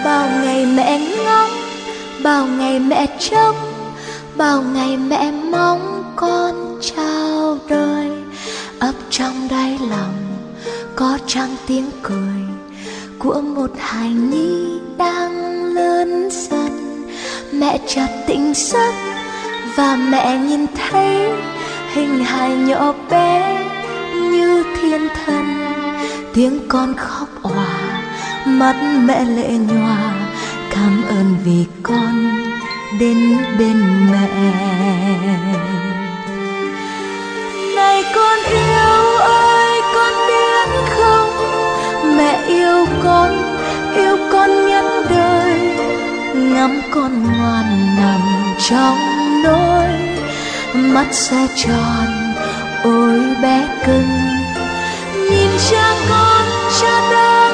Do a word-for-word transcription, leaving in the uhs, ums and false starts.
Bao ngày mẹ ngóng, bao ngày mẹ trông, bao ngày mẹ mong con chào đời. Ấp trong đáy lòng có chăng tiếng cười của một hài nhi đang lớn dần. Mẹ chợt tỉnh giấc và mẹ nhìn thấy hình hài nhỏ bé như thiên thần. Tiếng con khóc òa, mắt mẹ lệ nhòa, cảm ơn vì con đến bên mẹ. Này con yêu ơi, con biết không, mẹ yêu con, yêu con nhất đời. Ngắm con ngoan nằm trong nỗi, mắt sẽ tròn ôi bé cưng. Nhìn cha con, cha đây